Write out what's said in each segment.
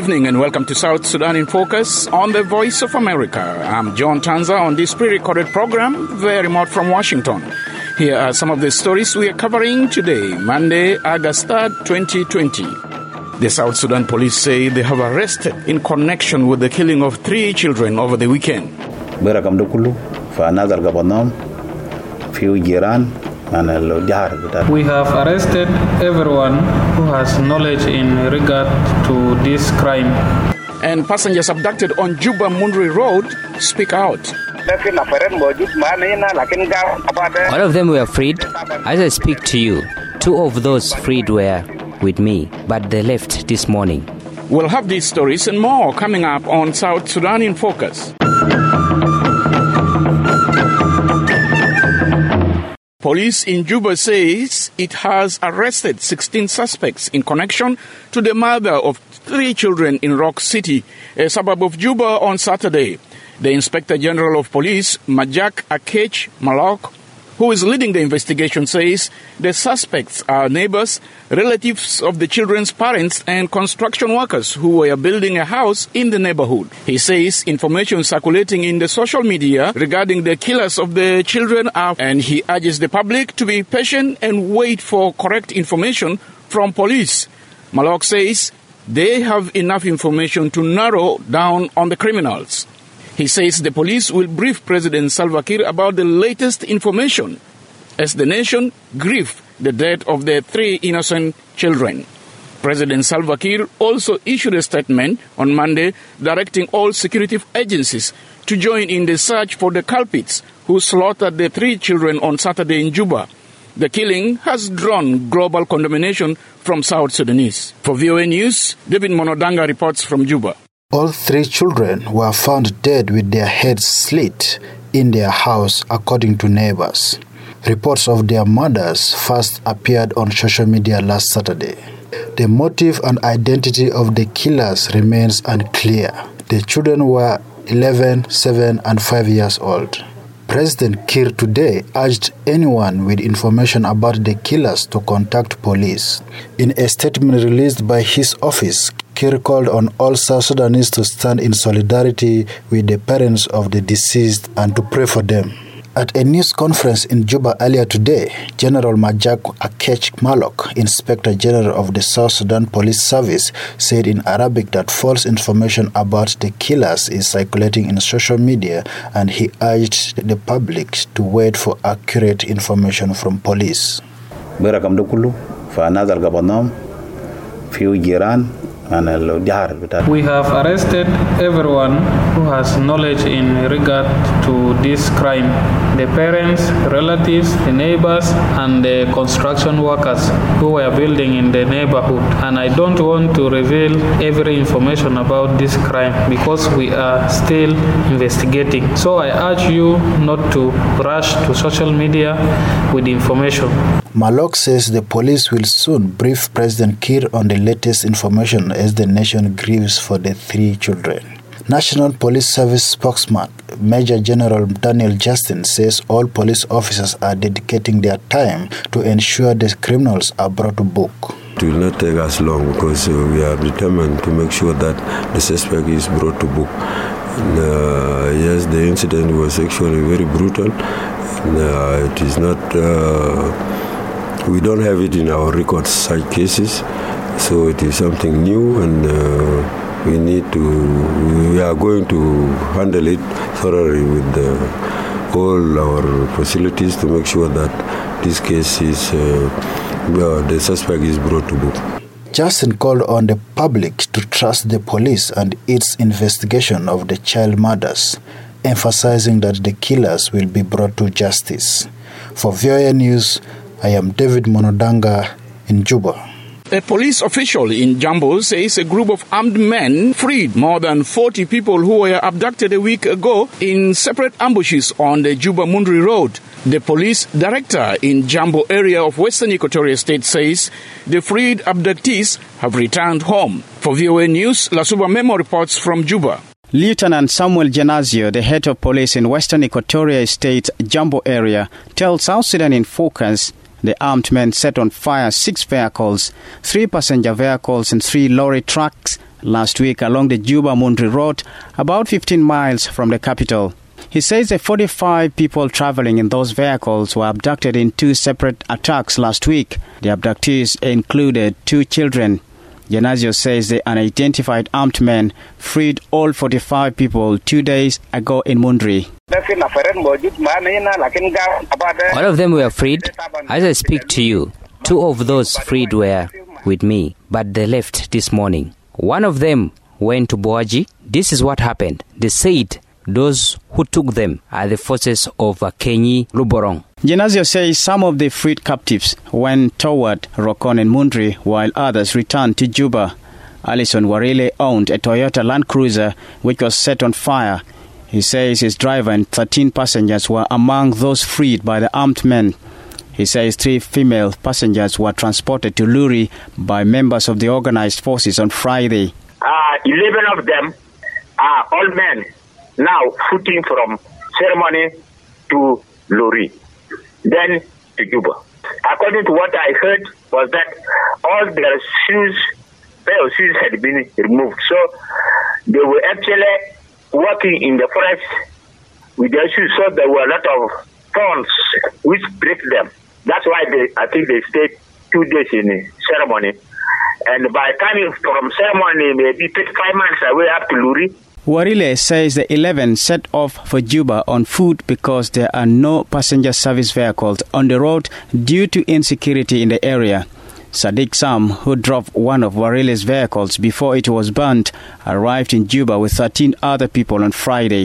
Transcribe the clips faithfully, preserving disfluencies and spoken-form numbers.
evening and welcome to South Sudan in Focus on the Voice of America. I'm John Tanza on this pre-recorded program, very remote from Washington. Here are some of the stories we are covering today, Monday, August third, twenty twenty. The South Sudan police say they have arrested in connection with the killing of three children over the weekend. We have arrested everyone who has knowledge in regard to this crime. And passengers abducted on Juba Mundri Road speak out. All of them were freed. As I speak to you, two of those freed were with me, but they left this morning. We'll have these stories and more coming up on South Sudan in Focus. Police in Juba says it has arrested sixteen suspects in connection to the murder of three children in Rock City, a suburb of Juba, on Saturday. The Inspector General of Police, Majak Akech Malok, who is leading the investigation, says the suspects are neighbors, relatives of the children's parents, and construction workers who were building a house in the neighborhood. He says information circulating in the social media regarding the killers of the children are, and he urges the public to be patient and wait for correct information from police. Malok says they have enough information to narrow down on the criminals. He says the police will brief President Salva Kiir about the latest information as the nation grieves the death of their three innocent children. President Salva Kiir also issued a statement on Monday directing all security agencies to join in the search for the culprits who slaughtered the three children on Saturday in Juba. The killing has drawn global condemnation from South Sudanese. For V O A News, David Monodanga reports from Juba. All three children were found dead with their heads slit in their house, according to neighbors. Reports of their murders first appeared on social media last Saturday. The motive and identity of the killers remains unclear. The children were eleven, seven, and five years old. President Kiir today urged anyone with information about the killers to contact police. In a statement released by his office, Kiir called on all South Sudanese to stand in solidarity with the parents of the deceased and to pray for them. At a news conference in Juba earlier today, General Majak Akech Malok, Inspector General of the South Sudan Police Service, said in Arabic that false information about the killers is circulating in social media, and he urged the public to wait for accurate information from police. We have arrested everyone who has knowledge in regard to this crime. The parents, relatives, the neighbors, and the construction workers who were building in the neighborhood. And I don't want to reveal every information about this crime because we are still investigating. So I urge you not to rush to social media with information. Malok says the police will soon brief President Kiir on the latest information as the nation grieves for the three children. National Police Service spokesman Major General Daniel Justin says all police officers are dedicating their time to ensure the criminals are brought to book. It will not take us long because uh, we are determined to make sure that the suspect is brought to book. And, uh, yes, the incident was actually very brutal. And, uh, it is not... Uh, We don't have it in our records, such cases, so it is something new, and uh, we need to, we are going to handle it thoroughly with the, all our facilities to make sure that this case is, uh, well, the suspect is brought to book. Justin called on the public to trust the police and its investigation of the child murders, emphasizing that the killers will be brought to justice. For V O A News, I am David Monodanga in Juba. A police official in Jambo says a group of armed men freed more than forty people who were abducted a week ago in separate ambushes on the Juba Mundri Road. The police director in Jambo area of Western Equatoria State says the freed abductees have returned home. For V O A News, Lasuba Memo reports from Juba. Lieutenant Samuel Janazio, the head of police in Western Equatoria State, Jambo area, tells South Sudan in Focus the armed men set on fire six vehicles, three passenger vehicles and three lorry trucks last week along the Juba-Mundri Road, about fifteen miles from the capital. He says that forty-five people traveling in those vehicles were abducted in two separate attacks last week. The abductees included two children. Genazio says the unidentified armed men freed all forty-five people two days ago in Mundri. All of them were freed. As I speak to you, two of those freed were with me, but they left this morning. One of them went to Boaji. This is what happened. They said those who took them are the forces of Kenyi Luborong. Genazio says some of the freed captives went toward Rokon and Mundri, while others returned to Juba. Alison Warile owned a Toyota Land Cruiser which was set on fire. He says his driver and thirteen passengers were among those freed by the armed men. He says three female passengers were transported to Luri by members of the organized forces on Friday. Uh, eleven of them are all men, now footing from ceremony to Luri, then to Juba. According to what I heard was that all their shoes, pair of shoes had been removed. So they were actually walking in the forest with their shoes, so there were a lot of thorns which break them. That's why they, I think they stayed two days in the ceremony. And by coming from ceremony, maybe take five months away up to Luri. Warile says the eleven set off for Juba on foot because there are no passenger service vehicles on the road due to insecurity in the area. Sadiq Sam, who drove one of Warile's vehicles before it was burnt, arrived in Juba with thirteen other people on Friday.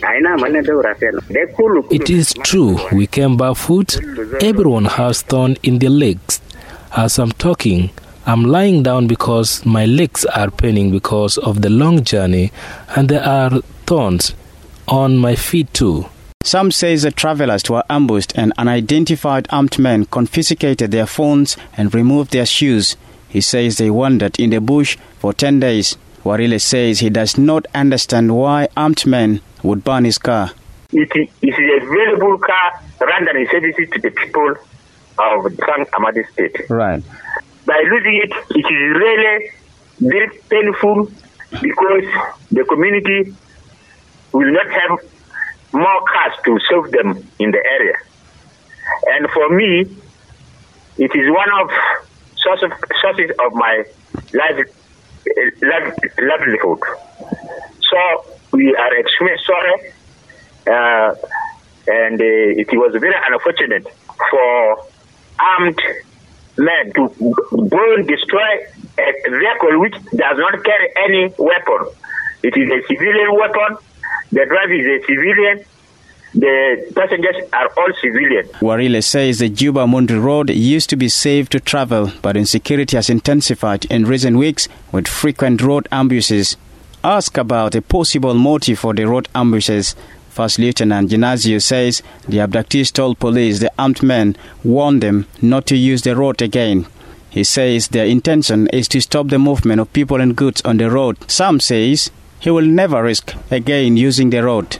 It is true, we came barefoot. Everyone has thorn in their legs. As I'm talking, I'm lying down because my legs are paining because of the long journey, and there are thorns on my feet too. Some say the travelers were ambushed and unidentified armed men confiscated their phones and removed their shoes. He says they wandered in the bush for ten days. Warile says he does not understand why armed men would burn his car. It is a valuable car rendering services to the people of San Amadi State. Right. By losing it, it is really very painful because the community will not have more cars to serve them in the area. And for me, it is one of sources of, sources of my life, life, livelihood. So we are extremely sorry, uh, and uh, it was very unfortunate for armed men to go and destroy a vehicle which does not carry any weapon. It is a civilian weapon. The driver is a civilian. The passengers are all civilian. Warile says the Juba-Mundri Road used to be safe to travel, but insecurity has intensified in recent weeks with frequent road ambushes. Asked about a possible motive for the road ambushes, First Lieutenant Genazio says the abductees told police the armed men warned them not to use the road again. He says their intention is to stop the movement of people and goods on the road. Sam says he will never risk again using the road.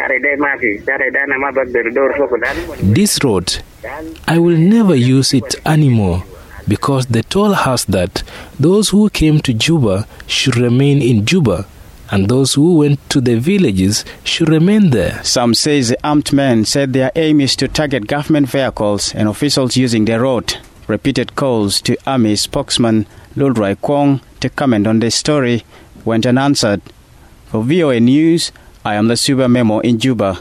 This road, I will never use it anymore because they told us that those who came to Juba should remain in Juba and those who went to the villages should remain there. Some says the armed men said their aim is to target government vehicles and officials using the road. Repeated calls to Army spokesman Lulroy Kwong to comment on this story went unanswered. For V O A News, I am Lasuba Memo in Juba.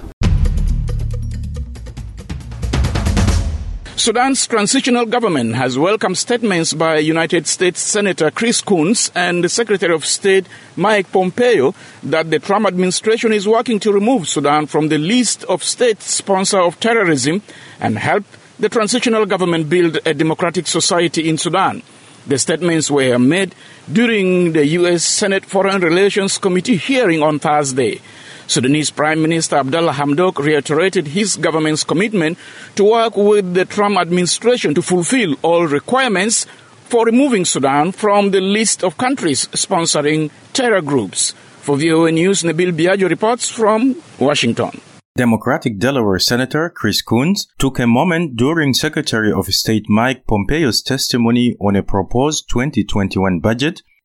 Sudan's transitional government has welcomed statements by United States Senator Chris Coons and the Secretary of State Mike Pompeo that the Trump administration is working to remove Sudan from the list of states sponsor of terrorism and help the transitional government build a democratic society in Sudan. The statements were made during the U S Senate Foreign Relations Committee hearing on Thursday. Sudanese Prime Minister Abdallah Hamdok reiterated his government's commitment to work with the Trump administration to fulfill all requirements for removing Sudan from the list of countries sponsoring terror groups. For V O A News, Nabil Biagio reports from Washington. Democratic Delaware Senator Chris Coons took a moment during Secretary of State Mike Pompeo's testimony on a proposed twenty twenty-one budget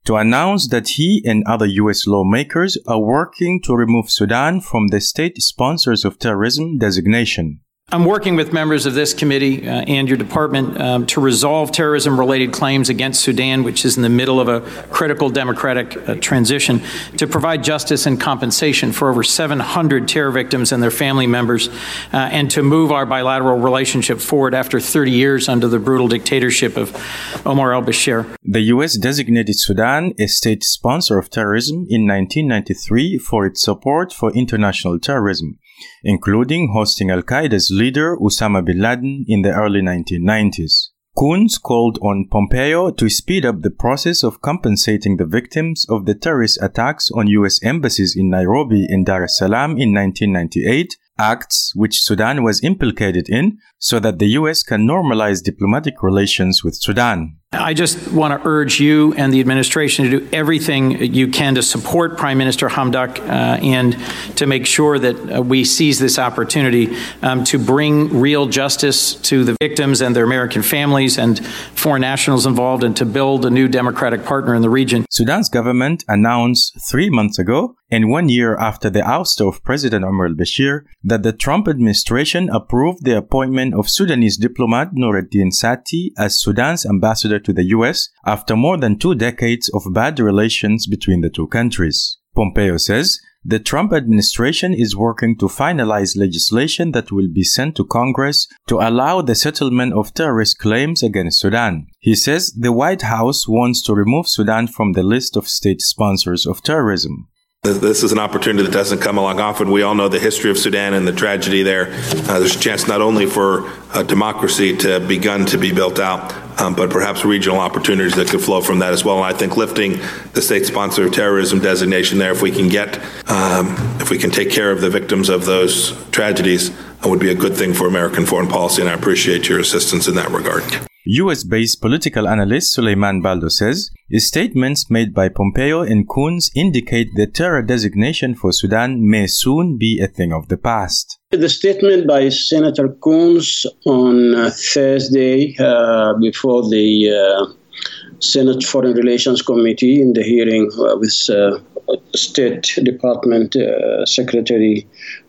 to announce that he and other U S lawmakers are working to remove Sudan from the State Sponsors of Terrorism designation. I'm working with members of this committee uh, and your department um, to resolve terrorism-related claims against Sudan, which is in the middle of a critical democratic uh, transition, to provide justice and compensation for over seven hundred terror victims and their family members, uh, and to move our bilateral relationship forward after thirty years under the brutal dictatorship of Omar al-Bashir. The U S designated Sudan a state sponsor of terrorism in nineteen ninety-three for its support for international terrorism, including hosting Al-Qaeda's leader Osama bin Laden in the early nineteen nineties. Coons called on Pompeo to speed up the process of compensating the victims of the terrorist attacks on U S embassies in Nairobi and Dar es Salaam in nineteen ninety-eight, acts which Sudan was implicated in, so that the U S can normalize diplomatic relations with Sudan. I just want to urge you and the administration to do everything you can to support Prime Minister Hamdok uh, and to make sure that uh, we seize this opportunity um, to bring real justice to the victims and their American families and foreign nationals involved, and to build a new democratic partner in the region. Sudan's government announced three months ago, and one year after the ouster of President Omar al-Bashir, that the Trump administration approved the appointment of Sudanese diplomat Nuruddin Sati as Sudan's ambassador to the U S after more than two decades of bad relations between the two countries. Pompeo says the Trump administration is working to finalize legislation that will be sent to Congress to allow the settlement of terrorist claims against Sudan. He says the White House wants to remove Sudan from the list of state sponsors of terrorism. This is an opportunity that doesn't come along often. We all know the history of Sudan and the tragedy there. Uh, there's a chance not only for uh, democracy to begun to be built out, um, but perhaps regional opportunities that could flow from that as well. And I think lifting the state sponsor of terrorism designation there, if we can get, um, if we can take care of the victims of those tragedies, uh, would be a good thing for American foreign policy. And I appreciate your assistance in that regard. U S-based political analyst Suleiman Baldo says statements made by Pompeo and Coons indicate the terror designation for Sudan may soon be a thing of the past. The statement by Senator Coons on uh, Thursday uh, before the uh, Senate Foreign Relations Committee in the hearing uh, with uh, State Department uh, Secretary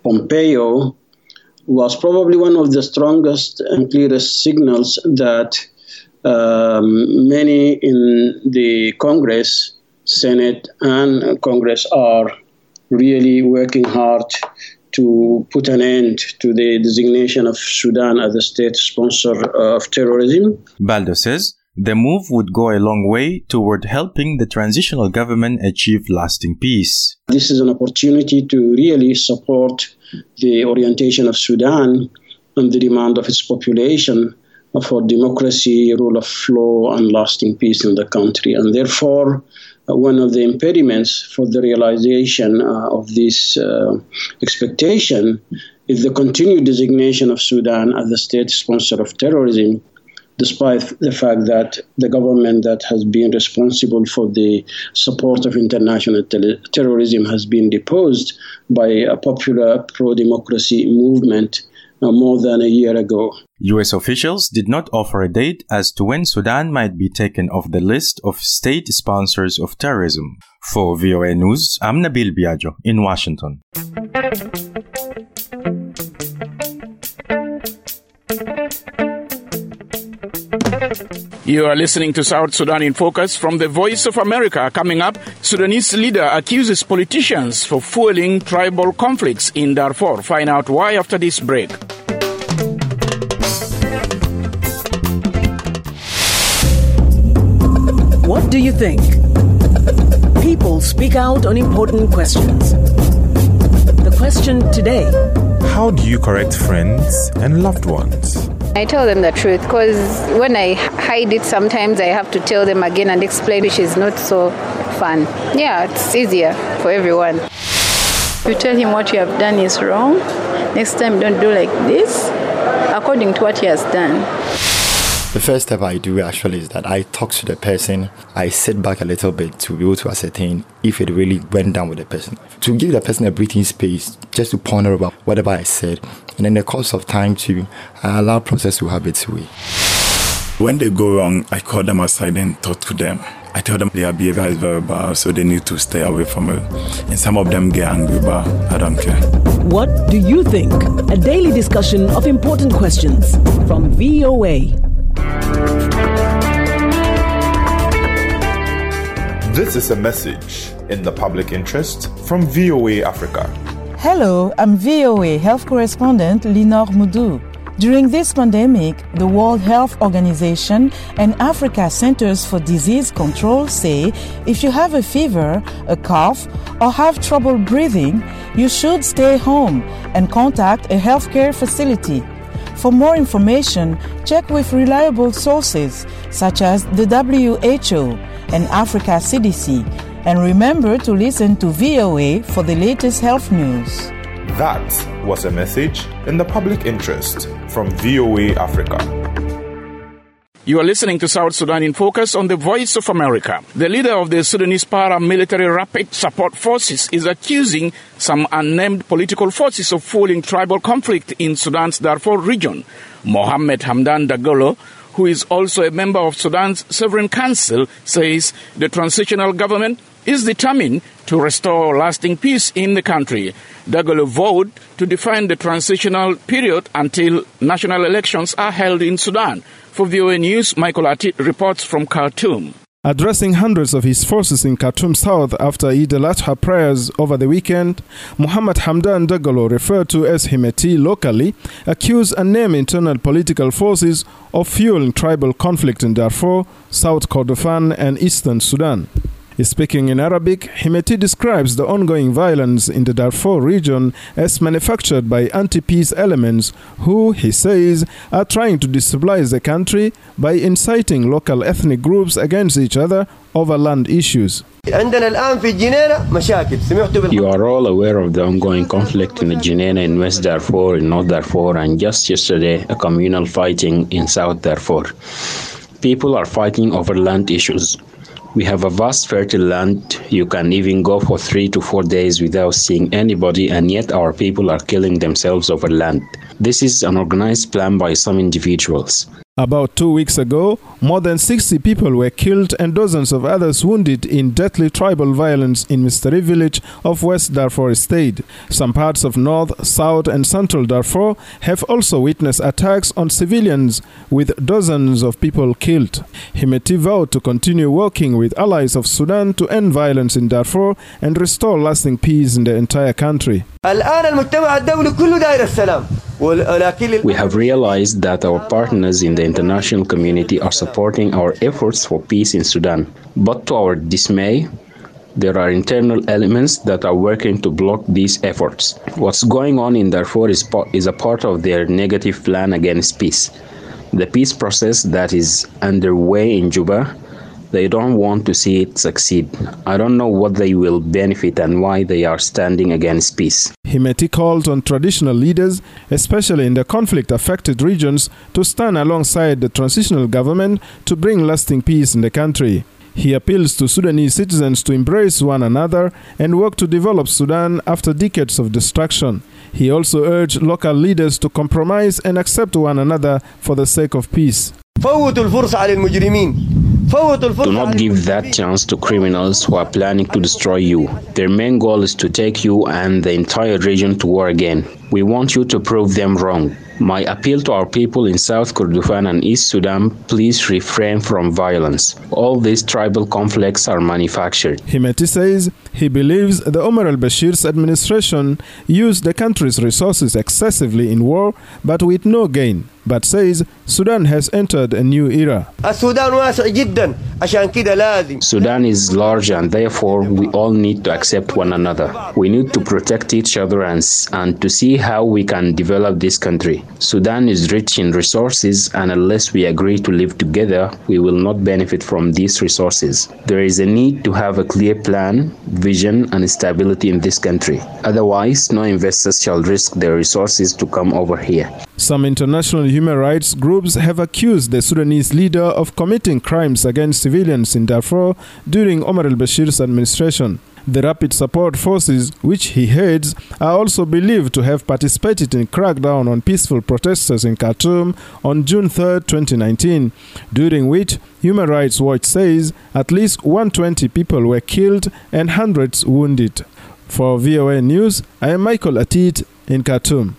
Pompeo was probably one of the strongest and clearest signals that um, many in the Congress, Senate, and Congress are really working hard to put an end to the designation of Sudan as a state sponsor of terrorism. Baldo says the move would go a long way toward helping the transitional government achieve lasting peace. This is an opportunity to really support the orientation of Sudan and the demand of its population for democracy, rule of law, and lasting peace in the country. And therefore, uh, one of the impediments for the realization uh, of this uh, expectation is the continued designation of Sudan as a state sponsor of terrorism, despite the fact that the government that has been responsible for the support of international te- terrorism has been deposed by a popular pro-democracy movement uh, more than a year ago. U S officials did not offer a date as to when Sudan might be taken off the list of state sponsors of terrorism. For V O A News, I'm Nabil Biagio in Washington. You are listening to South Sudan in Focus from the Voice of America. Coming up, Sudanese leader accuses politicians for fueling tribal conflicts in Darfur. Find out why after this break. What do you think? People speak out on important questions. The question today: how do you correct friends and loved ones? I tell them the truth, because when I hide it, sometimes I have to tell them again and explain, which is not so fun. Yeah, it's easier for everyone. You tell him what you have done is wrong. Next time, don't do like this, according to what he has done. The first step I do actually is that I talk to the person. I sit back a little bit to be able to ascertain if it really went down with the person. To give the person a breathing space, just to ponder about whatever I said. And in the course of time to uh, allow process to have its way. When they go wrong, I call them aside and talk to them. I tell them their behavior is very bad, so they need to stay away from it. And some of them get angry, but I don't care. What do you think? A daily discussion of important questions from V O A. This is a message in the public interest from V O A Africa. Hello, I'm V O A health correspondent Linor Moudou. During this pandemic, the World Health Organization and Africa Centers for Disease Control say if you have a fever, a cough, or have trouble breathing, you should stay home and contact a healthcare facility. For more information, check with reliable sources such as the W H O and Africa C D C. And remember to listen to V O A for the latest health news. That was a message in the public interest from V O A Africa. You are listening to South Sudan in Focus on the Voice of America. The leader of the Sudanese paramilitary Rapid Support Forces is accusing some unnamed political forces of fueling tribal conflict in Sudan's Darfur region. Mohammed Hamdan Dagalo, who is also a member of Sudan's Sovereign Council, says the transitional government is determined to restore lasting peace in the country. Dagalo vowed to define the transitional period until national elections are held in Sudan. For V O A News, Michael Atit reports from Khartoum. Addressing hundreds of his forces in Khartoum South after Eid al-Adha prayers over the weekend, Mohammed Hamdan Dagalo, referred to as Himeti locally, accused unnamed internal political forces of fueling tribal conflict in Darfur, South Kordofan and Eastern Sudan. Speaking in Arabic, Himeti describes the ongoing violence in the Darfur region as manufactured by anti-peace elements who, he says, are trying to destabilize the country by inciting local ethnic groups against each other over land issues. You are all aware of the ongoing conflict in the Jenaina in West Darfur, in North Darfur, and just yesterday, a communal fighting in South Darfur. People are fighting over land issues. We have a vast fertile land. You can even go for three to four days without seeing anybody, and yet our people are killing themselves over land. This is an organized plan by some individuals. About two weeks ago, more than sixty people were killed and dozens of others wounded in deadly tribal violence in Mistari village of West Darfur State. Some parts of North, South and Central Darfur have also witnessed attacks on civilians with dozens of people killed. Himeti vowed to continue working with allies of Sudan to end violence in Darfur and restore lasting peace in the entire country. We have realized that our partners in the international community are supporting our efforts for peace in Sudan. But to our dismay, there are internal elements that are working to block these efforts. What's going on in Darfur is, is a part of their negative plan against peace. The peace process that is underway in Juba, they don't want to see it succeed. I don't know what they will benefit and why they are standing against peace. Himeti called on traditional leaders, especially in the conflict-affected regions, to stand alongside the transitional government to bring lasting peace in the country. He appeals to Sudanese citizens to embrace one another and work to develop Sudan after decades of destruction. He also urged local leaders to compromise and accept one another for the sake of peace. Do not give that chance to criminals who are planning to destroy you. Their main goal is to take you and the entire region to war again. We want you to prove them wrong. My appeal to our people in South Kordofan and East Sudan, please refrain from violence. All these tribal conflicts are manufactured. Himeti says he believes the Omar al-Bashir's administration used the country's resources excessively in war, but with no gain, but says Sudan has entered a new era. Sudan is large and therefore we all need to accept one another. We need to protect each other and, and to see how we can develop this country. Sudan is rich in resources, and unless we agree to live together, we will not benefit from these resources. There is a need to have a clear plan, vision, and stability in this country. Otherwise, no investors shall risk their resources to come over here. Some international human rights groups have accused the Sudanese leader of committing crimes against civilians in Darfur during Omar al-Bashir's administration. The Rapid Support Forces, which he heads, are also believed to have participated in crackdown on peaceful protesters in Khartoum on June third, twenty nineteen, during which Human Rights Watch says at least one hundred twenty people were killed and hundreds wounded. For V O A News, I am Michael Atit in Khartoum.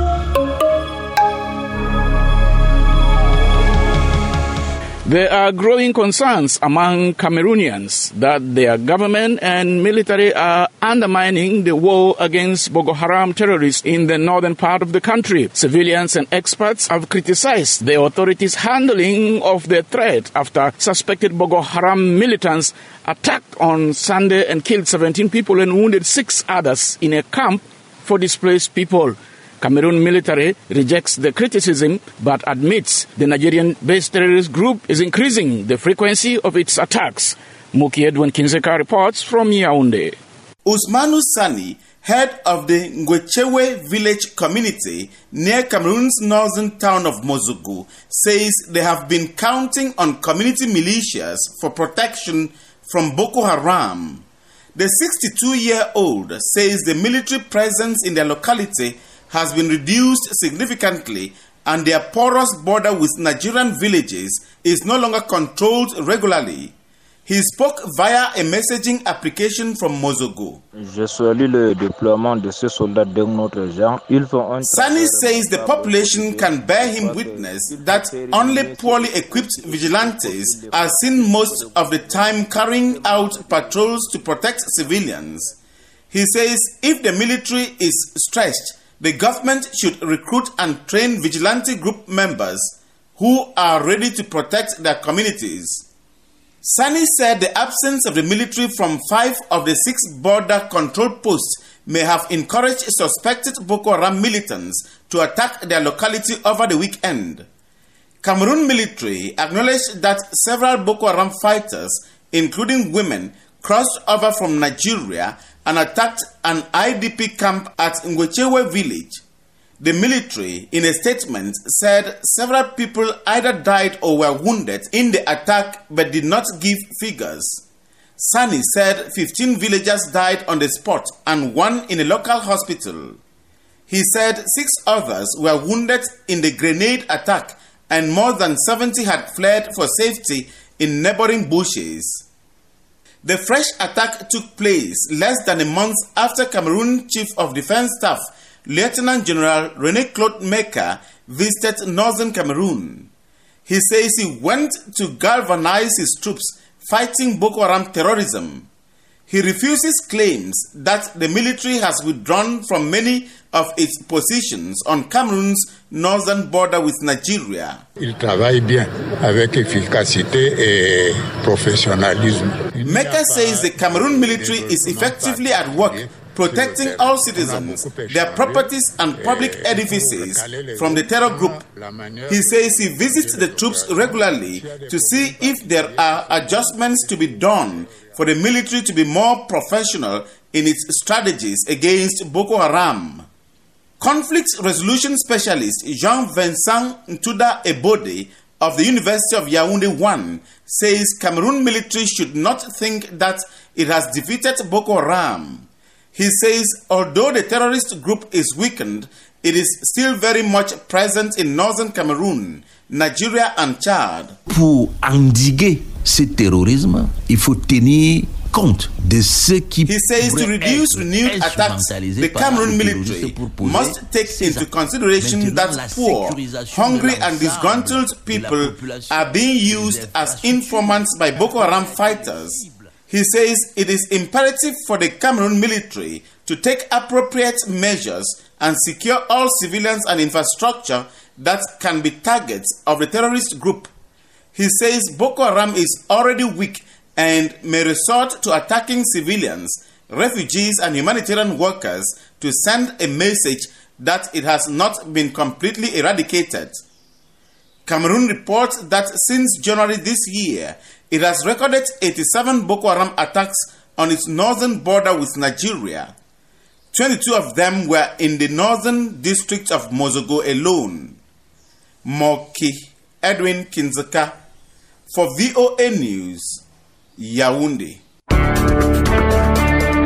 There are growing concerns among Cameroonians that their government and military are undermining the war against Boko Haram terrorists in the northern part of the country. Civilians and experts have criticized the authorities' handling of the threat after suspected Boko Haram militants attacked on Sunday and killed seventeen people and wounded six others in a camp for displaced people. Cameroon military rejects the criticism but admits the Nigerian-based terrorist group is increasing the frequency of its attacks. Muki Edwin Kinzeka reports from Yaoundé. Ousmane Sani, head of the Ngwechewe village community near Cameroon's northern town of Mozogo, says they have been counting on community militias for protection from Boko Haram. The sixty-two-year-old says the military presence in their locality has been reduced significantly and their porous border with Nigerian villages is no longer controlled regularly. He spoke via a messaging application from Mozogo. Sani says the population can bear him witness that only poorly equipped vigilantes are seen most of the time carrying out patrols to protect civilians. He says if the military is stretched, the government should recruit and train vigilante group members who are ready to protect their communities. Sani said the absence of the military from five of the six border control posts may have encouraged suspected Boko Haram militants to attack their locality over the weekend. Cameroon military acknowledged that several Boko Haram fighters, including women, crossed over from Nigeria and attacked an I D P camp at Ngwechewe village. The military, in a statement, said several people either died or were wounded in the attack but did not give figures. Sani said fifteen villagers died on the spot and one in a local hospital. He said six others were wounded in the grenade attack and more than seventy had fled for safety in neighboring bushes. The fresh attack took place less than a month after Cameroon Chief of Defense Staff, Lieutenant General René-Claude Meka, visited northern Cameroon. He says he went to galvanize his troops fighting Boko Haram terrorism. He refuses claims that the military has withdrawn from many of its positions on Cameroon's northern border with Nigeria. Il travaille bien avec efficacité et professionnalisme. Meka says the Cameroon military is effectively at work protecting all citizens, their properties and public edifices from the terror group. He says he visits the troops regularly to see if there are adjustments to be done for the military to be more professional in its strategies against Boko Haram. Conflict resolution specialist Jean-Vincent Ntuda Ebode of the University of Yaoundé one says Cameroon military should not think that it has defeated Boko Haram. He says although the terrorist group is weakened, it is still very much present in northern Cameroon, Nigeria and Chad. Pour endiguer ce terrorisme, il faut tenir compte de ce qui He says to reduce renewed attacks, the Cameroon military must take into consideration that poor, hungry and disgruntled people are being used as informants by Boko Haram fighters. He says it is imperative for the Cameroon military to take appropriate measures and secure all civilians and infrastructure that can be targets of the terrorist group. He says Boko Haram is already weak and may resort to attacking civilians, refugees and humanitarian workers to send a message that it has not been completely eradicated. Cameroon reports that since January this year, it has recorded eighty-seven Boko Haram attacks on its northern border with Nigeria. twenty-two of them were in the northern district of Mozogo alone. Moki Edwin Kinzeka for V O A News, Yaoundé.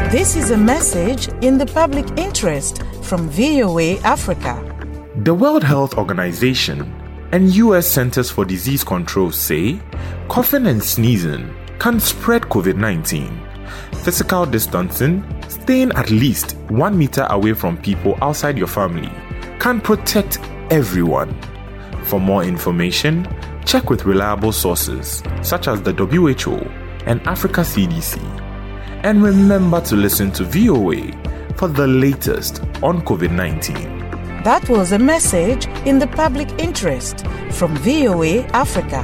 This is a message in the public interest from V O A Africa. The World Health Organization and U S Centers for Disease Control say coughing and sneezing can spread COVID nineteen. Physical distancing, staying at least one meter away from people outside your family, can protect everyone. For more information, check with reliable sources such as the W H O and Africa C D C. And remember to listen to V O A for the latest on COVID nineteen. That was a message in the public interest from V O A Africa.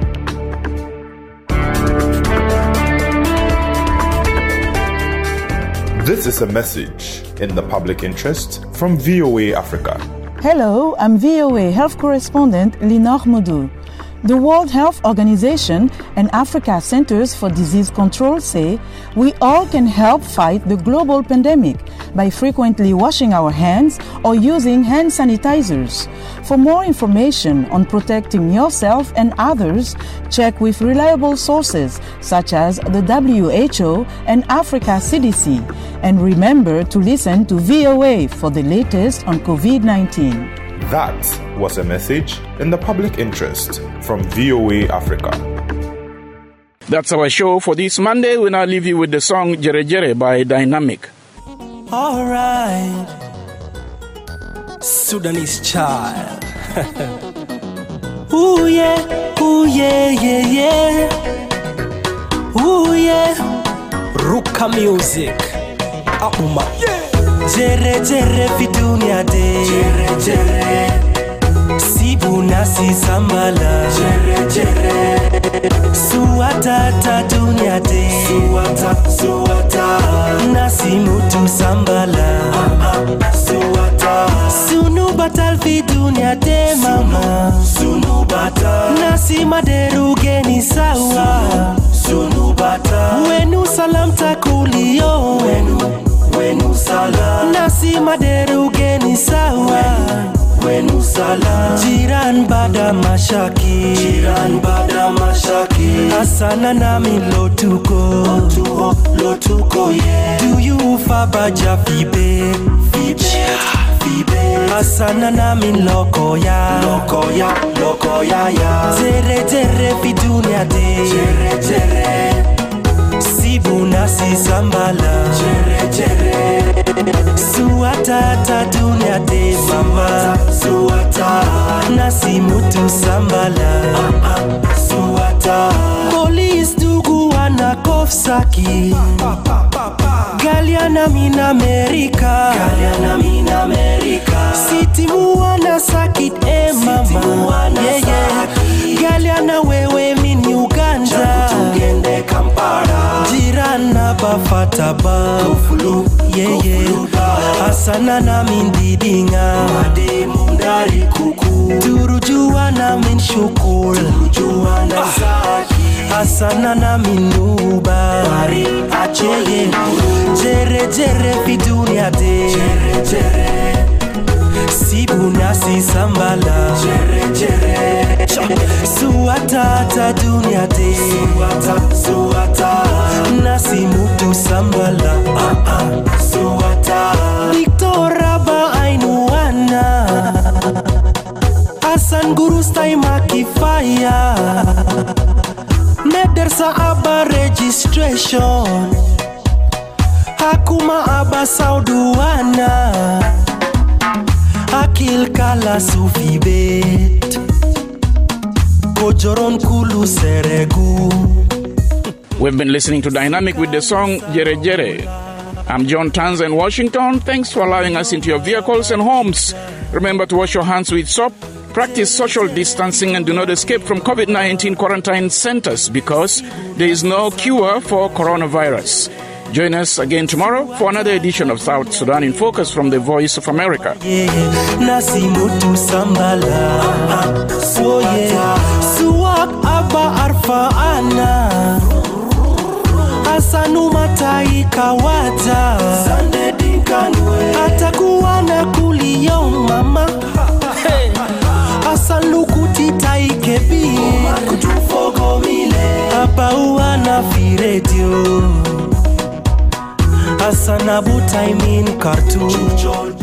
This is a message in the public interest from V O A Africa. Hello, I'm V O A Health Correspondent Linor Moudou. The World Health Organization and Africa Centers for Disease Control say we all can help fight the global pandemic by frequently washing our hands or using hand sanitizers. For more information on protecting yourself and others, check with reliable sources such as the W H O and Africa C D C. And remember to listen to V O A for the latest on COVID nineteen. That was a message in the public interest from V O A Africa. That's our show for this Monday. We now leave you with the song Jere Jere by Dynamic. All right, Sudanese child. Ooh yeah, ooh yeah, yeah, yeah. Ooh yeah, Ruka music. Auma. Yeah. Jere jere fi dunia de. Jere jere. Sibuna si sambala. Jere jere. Suwata ta dunia de. Suwata, suwata. Nasi mutu sambala. Ah, ah, suwata. Sunu batal fi dunia de mama. Sunu batal. Nasi maderu geni sawa. Sunu batal. Wenu salam takulio. Wenu. Wenu salam. Nasi maderu geni sawa. Wenu salam. Jiran bada mashaki. Jiran bada mashaki. Asana nami lotuko. Lotuko, lotuko yeah. Do you fabaja fibe? Fibe, fibe. Asana nami loko ya. Loko ya, loko ya ya. Jere jere fi dunia de. Jere jere. Sibuna si sambala. Jere jere. Suwata ta dunia de mama. Suwata. Nasi mutu sambala. Ah, ah, suwata. Police dugu wana kofsaki. Galiana min Amerika. Galiana min Amerika. City muwana sakit e mama. Yeah yeah. Galiana wewe min Uganda. Tugende Kampala. Jirana bafata ba. Kufulu. Yeah yeah. Asana na min didinga. Made mundari kuku. Turujua na min shukul. Turujua na saki. Asana na min nuba. Bari acheye. Jere jere fi dunia de. Jere jere. Sibuna si sambala. Jere jere. Suwata ta dunia de. Suwata, suwata. Nasi mutu sambala. Ah ah, suwata. Victor ba ainuana. Asan guru stai makifaya. Medersa aba registration. Hakuma aba sauduana. Akil kala sufibet. Kojoron kulu seregu. We've been listening to Dynamic with the song Jere Jere. I'm John Tanza in Washington. Thanks for allowing us into your vehicles and homes. Remember to wash your hands with soap, practice social distancing, and do not escape from COVID nineteen quarantine centers because there is no cure for coronavirus. Join us again tomorrow for another edition of South Sudan in Focus from the Voice of America. Nasi mutu sambala. So yeah. Suwak aba arfa ana. Asanu matai kawata. Sande dinkanwe. Atakuwa na kuliyo mama. Asanu kutitai kebi. Uma kutufogo mile. Apa uwana firedio. Sabu time in Khartoum.